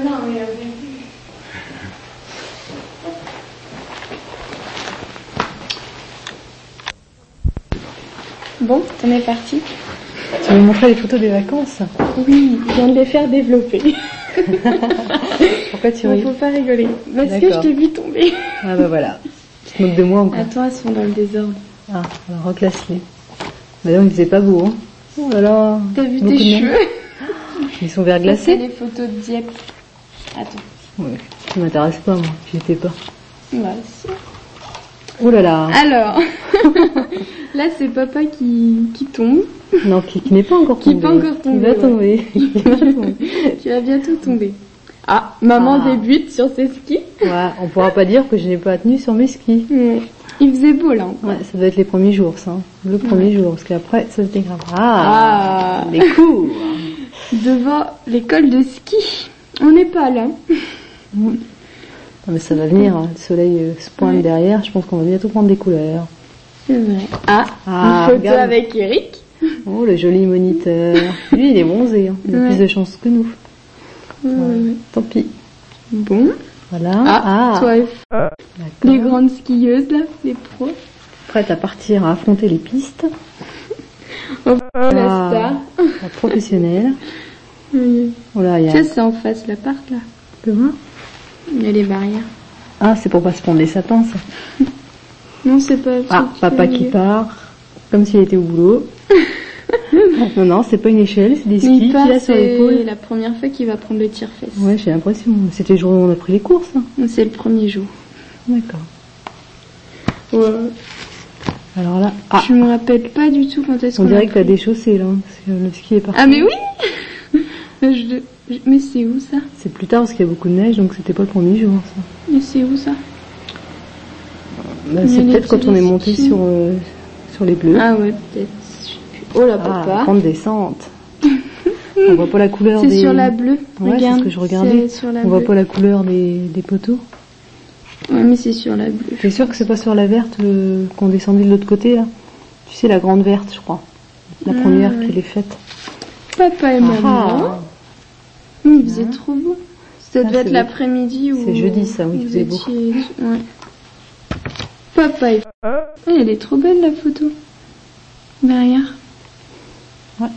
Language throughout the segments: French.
non, mais bon, t'en es parti. Tu veux me montrer les photos des vacances? Oui, je viens de les faire développer. Pourquoi tu ris? Faut pas rigoler. Parce que je t'ai vu tomber. Ah bah voilà. Tu te moques de moi encore. Attends, elles sont dans le désordre. Ah, alors reclasse-les. Mais non, il faisait pas beau, hein. Oh là là. T'as vu tes cheveux? Ils sont verglacés. C'est les photos de Dieppe. Attends. Ouais, ça m'intéresse pas, moi. J'y étais pas. Bah, si. Oh là là. Alors, là c'est papa qui tombe. Non, qui n'est pas encore tombé. Qui n'est pas encore tombé. Il va tomber. Il va tomber. Qui va bientôt tomber. Ah, maman débute sur ses skis. Ouais, on pourra pas dire que je n'ai pas tenu sur mes skis. Il faisait beau là. Ouais, ça doit être les premiers jours, ça. Hein. Le premier jour, parce qu'après, ça se dégrade. Les cours. Devant l'école de ski. On n'est pas là. Non, mais ça va venir, hein. Le soleil se pointe derrière, je pense qu'on va bientôt prendre des couleurs. C'est vrai. Une photo regarde. avec Eric. Oh, le joli moniteur. Lui, il est bronzé, hein. Il a plus de chance que nous. Tant pis. Bon. Voilà. Toi, les grandes skieuses, là, les pros. Prête à partir à affronter les pistes. La star. La professionnelle. Oui. Oh là, Ça, c'est en face, l'appart, là. Tu vois? Il y a les barrières. Ah, c'est pour pas se prendre les sapins, ça. Non, c'est pas... Papa qui part, comme s'il était au boulot. Non, c'est pas une échelle, c'est des skis qu'il a sur l'épaule. C'est la première fois qu'il va prendre le tire-fesse. Ouais, j'ai l'impression. C'était le jour où on a pris les courses. Hein. C'est le premier jour. D'accord. Ouais. Alors là... Je me rappelle pas du tout quand est-ce qu'on on dirait que t'as des chaussées, là, parce que le ski est parti. Ah mais oui. Mais c'est où, ça? C'est plus tard, parce qu'il y a beaucoup de neige, donc c'était pas le premier jour, ça. Mais c'est où, ça? C'est peut-être quand on est monté sur les bleus. Ah ouais, peut-être. Oh la papa. Grande descente. On voit pas la couleur des... C'est sur la bleue. Ouais, regarde, c'est ce que je regardais. On voit pas la couleur des poteaux. Ouais, mais c'est sur la bleue. T'es sûr que c'est pas sur la verte qu'on descendait de l'autre côté, là? Tu sais, la grande verte, je crois. La première qui est faite. Papa et maman. Il faisait trop beau. Ça devait être l'après-midi ou... C'est jeudi, ça, oui, il faisait beau. Ouais. Papa et... elle est trop belle, la photo. Derrière. Ouais.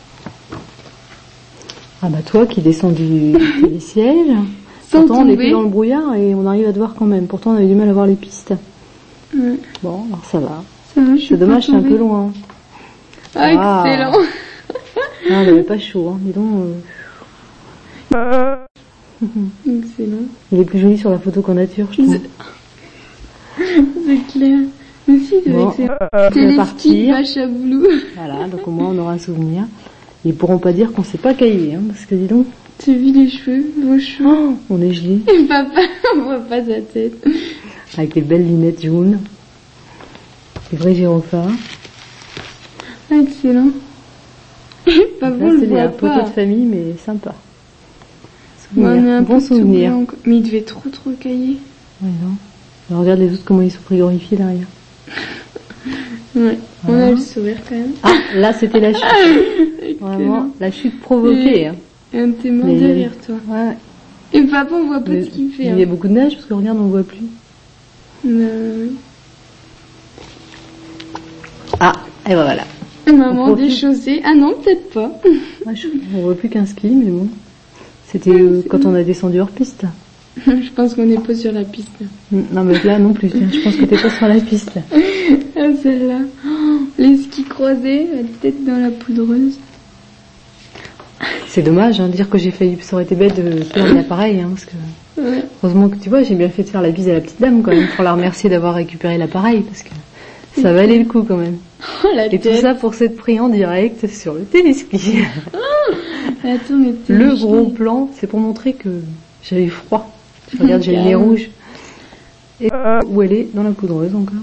Ah bah toi qui descends du siège. Pourtant on est plus dans le brouillard et on arrive à te voir quand même. Pourtant on avait du mal à voir les pistes. Ouais. Bon, alors ça va. C'est dommage, c'est un peu loin. Ah, excellent. Non, on n'avait pas chaud, hein. Dis donc. Excellent. Il est plus joli sur la photo qu'en nature, je trouve. C'est clair. Mais si, c'est les skis de vache à boulot. Voilà, donc au moins on aura un souvenir. Ils pourront pas dire qu'on s'est pas caillé, hein, parce que dis donc. Tu as vu les cheveux, vos cheveux? Oh, on est gelé. Et papa, on voit pas sa tête. Avec les belles lunettes jaunes. Les vrais gyrophares. Ah, excellent. Pas bon, le voit pas. C'est des photos de famille, mais sympa. Bon souvenir. Mais il devait trop cailler. Ouais, non. Alors, regarde les autres, comment ils sont frigorifiés derrière. Ouais, on a le sourire quand même. Ah, là c'était la chute. Vraiment, la chute provoquée. Et un témoin derrière toi. Ouais. Et papa, on voit pas ce qu'il fait. Il y a beaucoup de neige parce que regarde, on voit plus. Ah, et ben voilà. Maman déchaussée. Ah non, peut-être pas. Ouais, on voit plus qu'un ski, mais bon. C'était quand on a descendu hors piste. Je pense qu'on n'est pas sur la piste. Non, mais là non plus. Je pense que t'es pas sur la piste. Ah, celle-là. Oh, les skis croisés, la tête dans la poudreuse. C'est dommage, hein, de dire que j'ai failli. Ça aurait été bête de perdre l'appareil, hein, parce que. Ouais. Heureusement que tu vois, j'ai bien fait de faire la bise à la petite dame quand même, pour la remercier d'avoir récupéré l'appareil, parce que ça valait le coup quand même. Oh, la et tête. tout ça pour s'être pris en direct sur le téléski. Attends, mais le gros plan, c'est pour montrer que j'avais froid. Je regarde, j'ai le nez rouge. Et où elle est dans la poudreuse encore.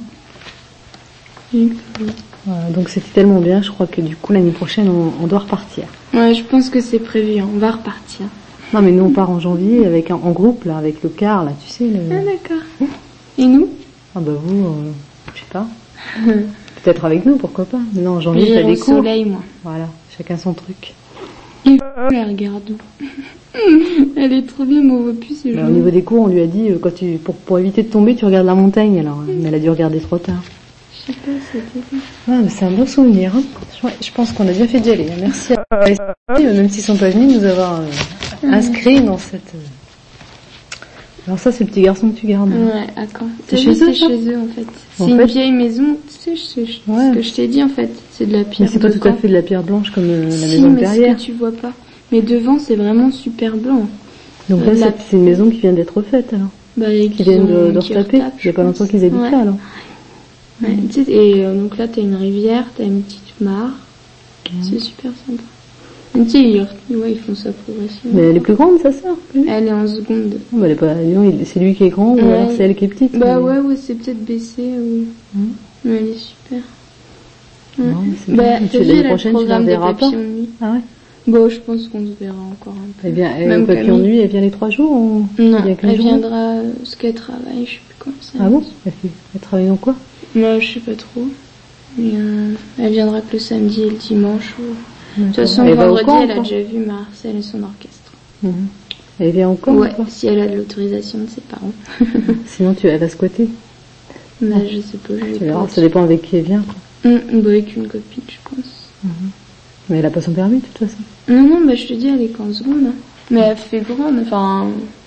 Voilà, donc c'était tellement bien, je crois que du coup l'année prochaine on doit repartir. Ouais, je pense que c'est prévu, hein. On va repartir. Non mais nous on part en janvier avec en groupe là, avec le car là, tu sais. Ah d'accord. Et nous? Ah bah vous, je sais pas. Peut-être avec nous, pourquoi pas. Mais non, en janvier t'as des cours. Soleil, moi. Voilà, chacun son truc. Et regarde où. Elle est trop bien, mais on voit plus ses Au jambes. niveau des cours, on lui a dit, pour éviter de tomber, tu regardes la montagne, alors. Mais elle a dû regarder trop tard. Je sais pas, c'était... Ouais, mais c'est un bon souvenir, hein. Je pense qu'on a bien fait d'y aller. Merci à même s'ils sont pas venus nous avoir inscrits dans cette... Alors ça, c'est le petit garçon que tu gardes. Ouais, à quand? C'est T'as chez vu, eux, c'est ça chez eux, en fait. C'est En une fait- vieille maison, tu sais, Ouais. ce que je t'ai dit, en fait. C'est de la Mais pierre c'est pas de tout à camp. fait de la pierre blanche comme la Si, maison de mais ce derrière. que tu vois pas. Mais devant, c'est vraiment super blanc. Donc là, la- c'est une maison qui vient d'être faite, alors. Bah, et Qui viennent de qui retaper. retapent, Il y a pas je longtemps pense. qu'ils habitent Ouais. là, alors. Ouais, tu sais, et donc là, t'as une rivière, t'as une petite mare. C'est super sympa. Mais tu sais, ils font ça progressivement. Mais elle est plus grande, sa sœur. plus. Elle est en seconde. Elle est pas, dis donc, c'est lui qui est grand, ou Ouais. alors c'est elle qui est petite. Bah mais- ouais, c'est peut-être baissé, oui. Mais elle est super. Non, mais c'est Bah, bien. t'as Tu vu, l'année elle a le prochaine, tu programme des verras pas. papillons de nuit. Ah ouais. Bon, je pense qu'on se verra encore un peu. Eh bien, Même au papillon de Camille. nuit, elle vient les 3 jours ou Non, il y a qu'une elle journée viendra ce qu'elle travaille, je sais plus comment ça. Ah bon? Elle travaille dans quoi? Moi, je sais pas trop. Mais, elle viendra que le samedi et le dimanche. De toute façon, Elle le va au vendredi, camp, elle a quoi. déjà vu Marcel et son orchestre. Elle vient au camp, Ouais, quoi. si elle a de l'autorisation de ses parents. Sinon, elle va squatter. Bah, je sais pas, je Tu vais verras, pas. ça dépend avec qui elle vient, quoi. Bah, avec une copine, je pense. Mais elle a pas son permis, de toute façon. Non, bah, je te dis, elle est qu'en seconde. Hein. Mais elle fait grande, enfin...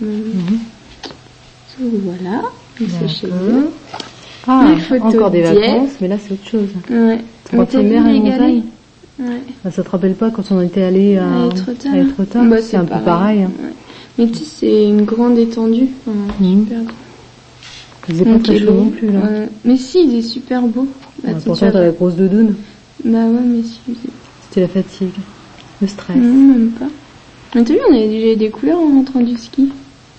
Voilà, c'est chez eux. Ah, Les photos encore des d'hier. vacances, mais là, c'est autre chose. Ouais. Ton Mais t'as vu mer et les montagne. galets? Ouais. Ah, ça te rappelle pas quand on était allé à Étretat. Étretat? Bah, C'est un peu pareil. Hein. Ouais. Mais tu sais, c'est une grande étendue. Enfin, super grand. Il faisait pas Donc, très et chaud l'eau, non plus, là. Mais si, il est super beau. Ouais, Attends, pourtant, t'as la grosse doudoune. Bah ouais, mais si. il faisait- C'était la fatigue. Le stress. Non, même pas. Mais t'as vu, on avait déjà des couleurs en rentrant du ski.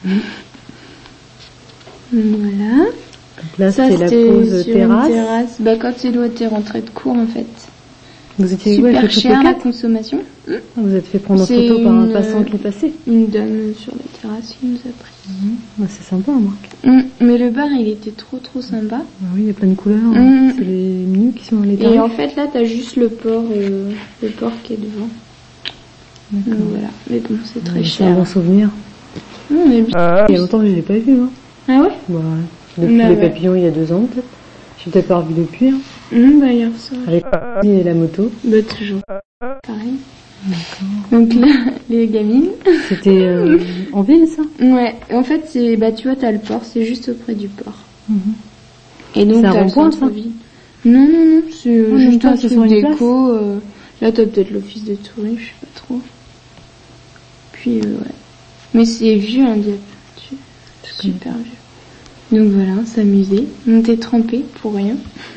Voilà. Donc là, Ça, c'était la c'était pause sur terrasse. une terrasse. Bah, quand Célo était rentré de cours, en fait. Vous étiez ouais, Super toutes les cher la quatre. consommation. Vous êtes fait prendre en C'est photo par un une- passant qui est passé. Une dame sur la terrasse qui nous a pris. Ah, c'est sympa, Marc. Mais le bar, il était trop sympa. Ah oui, il y a plein de couleurs. C'est les menus qui sont dans les Et tarifs. en fait, là, t'as juste le port qui est devant. Donc voilà. Mais bon, c'est très C'est un cher. bon souvenir. Mais bien. Il y a longtemps que je l'ai pas vu. Hein. Ah ouais? Bah, depuis Bah les ouais. papillons, il y a 2 ans peut-être. Je peut-être pas revu depuis. Hein. Bah, hier soir. Avec et la moto. Bah, toujours. Pareil. Donc là, les gamines. C'était en ville, ça? Ouais. En fait, tu vois, t'as le port, c'est juste auprès du port. Et donc, C'est un t'as le rond-point, ça? centre-ville. Non, c'est Ah, juste même un pas, c'est truc sur une place? déco. Là, t'as peut-être l'office de tourisme, je sais pas trop. Puis, ouais. Mais c'est vieux, hein, Dieppe. Super vieux. Donc voilà, on s'amusait. On était trempés pour rien.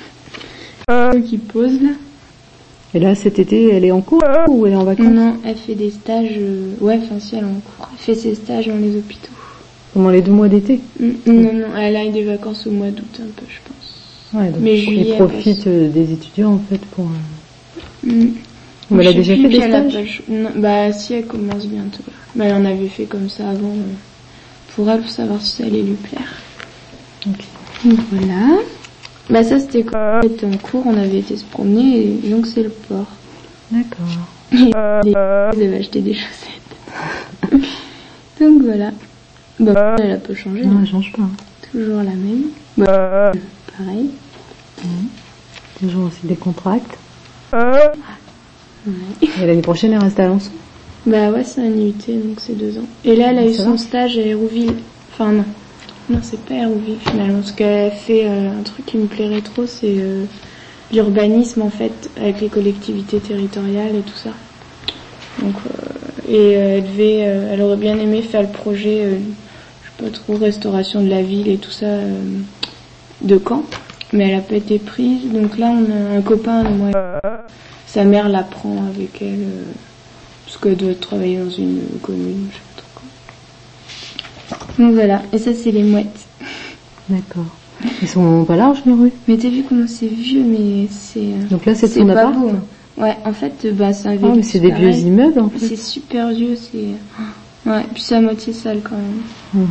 Qui pose là. Et là, cet été, elle est en cours ou elle est en vacances? Non, elle fait des stages. Ouais, enfin si, elle est en cours. Elle fait ses stages dans les hôpitaux. Pendant les 2 mois d'été? Non, elle a eu des vacances au mois d'août un peu, je pense. Ouais, donc Mais ils juillet, profitent des étudiants, en fait, pour... Mais elle a déjà fait des stages? Non, bah si, elle commence bientôt. Bah, elle en avait fait comme ça avant. Pour elle, pour savoir si ça allait lui plaire. Ok. Donc voilà. Bah ça, c'était quand on était en cours, on avait été se promener, et donc c'est le port. D'accord. Elle avait acheté des chaussettes. Donc voilà. Bah, elle a pas changé. Non, hein. elle change pas. Hein. Toujours la même. Bah, pareil. Toujours aussi des contracts. Ouais. Et l'année prochaine, elle reste à Alençon. Bah ouais, c'est un IUT, donc c'est 2 ans. Et là, elle a eu Ça son va stage à Hérouville. Enfin non. Non, c'est pas Hérouville finalement. Parce qu'elle fait un truc qui me plairait trop, c'est l'urbanisme en fait, avec les collectivités territoriales et tout ça. Donc, elle aurait bien aimé faire le projet, je sais pas trop, restauration de la ville et tout ça, de Caen. Mais elle a pas été prise. Donc là, on a un copain, moi, sa mère la prend avec elle, parce qu'elle doit travailler dans une commune, je sais pas trop quoi. Donc voilà, et ça c'est les mouettes. D'accord. Ils sont pas larges, les rues. Mais t'as vu comment c'est vieux, mais c'est... Donc là, c'est c'est ton pas appart. beau. Hein. Ouais, en fait, c'est un Ah, vieux. mais c'est des vieux immeubles, en fait. C'est super vieux, c'est... Ouais, puis c'est à moitié sale quand même.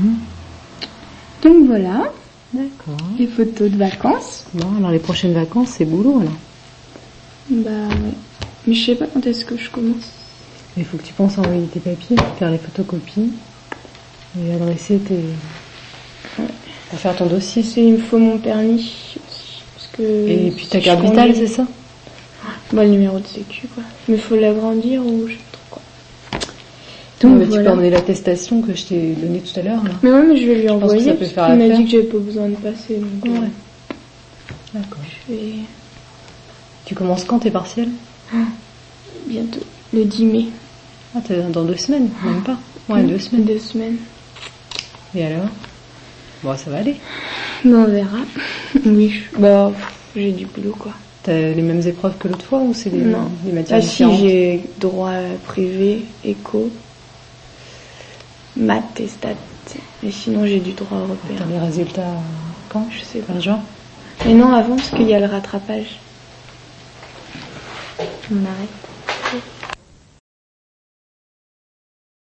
Donc voilà, D'accord. les photos de vacances. Bon, alors les prochaines vacances, c'est boulot, alors. Bah ouais. Mais je sais pas quand est-ce que je commence. Il faut que tu penses à envoyer tes papiers, faire les photocopies et adresser tes... pour faire ton dossier. Il me faut mon permis aussi. Parce que et puis ta carte vitale, c'est ça? Bah, le numéro de sécu, quoi. Mais il faut l'agrandir ou je sais pas trop quoi. Donc, voilà. Tu peux emmener l'attestation que je t'ai donnée tout à l'heure, là. Mais ouais, mais je vais lui envoyer. Ça peut parce faire qu'il m'a dit que j'avais pas besoin de passer. Donc, ouais. D'accord. Je vais... Tu commences quand tes partiels? Bientôt. Le 10 mai. Ah, t'es dans 2 semaines, même pas. Ouais, 2 semaines. 2 semaines. Et alors? Bon, ça va aller. Bon, on verra. Oui, bah, j'ai du boulot, quoi. T'as les mêmes épreuves que l'autre fois ou c'est des matières Ah différentes? si, j'ai droit privé, éco, maths et stats. Et sinon, j'ai du droit européen. T'as les résultats quand? Je sais pas. Juin? Mais non, avant, parce qu'il y a le rattrapage. On arrête.